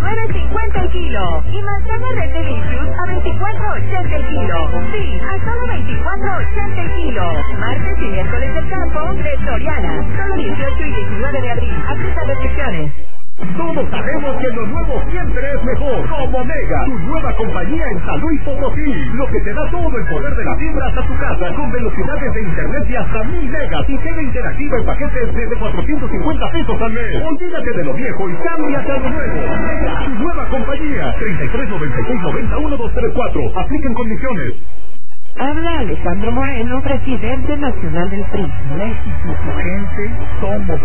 29.50 el kilo. Y manzana Red Delicious a 24.80 el kilo. Sí, a solo 24.80 el kilo. Martes y miércoles del campo de Soriana. Solo 18 y 19 de abril. Aplica restricciones. Todos sabemos que lo nuevo siempre es mejor. Como Mega, tu nueva compañía en San Luis Potosí. Lo que te da todo el poder de la fibra hasta tu casa, con velocidades de internet de hasta 1000 megas y tele interactiva en paquetes desde 450 pesos al mes. Olvídate de lo viejo y cámbiate a lo nuevo. Mega, tu nueva compañía. 3396901234. Apliquen condiciones. Habla Alejandro Moreno, presidente nacional del PRI. México, su gente, somos